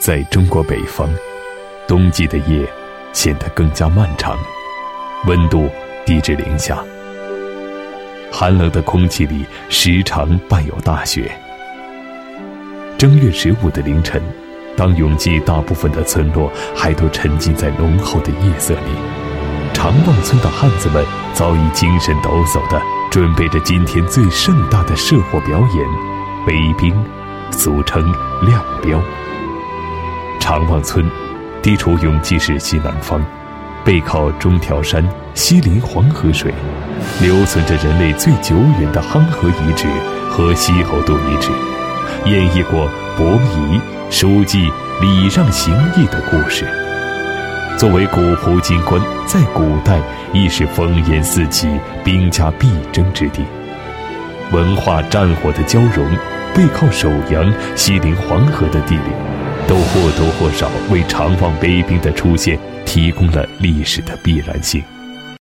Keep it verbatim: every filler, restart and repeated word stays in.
在中国北方，冬季的夜显得更加漫长，温度低至零下，寒冷的空气里时常伴有大雪。正月十五的凌晨，当永济大部分的村落还都沉浸在浓厚的夜色里，长旺村的汉子们早已精神抖擞地准备着今天最盛大的社火表演——北冰，俗称亮标。长旺村地处永济市西南方，背靠中条山，西临黄河水，留存着人类最久远的夯河遗址和西侯渡遗址，演绎过伯夷、叔季、礼让行义的故事。作为古湖金关，在古代亦是烽烟四起、兵家必争之地。文化战火的交融，背靠首阳、西临黄河的地理，都或多或少为长旺北冰的出现提供了历史的必然性。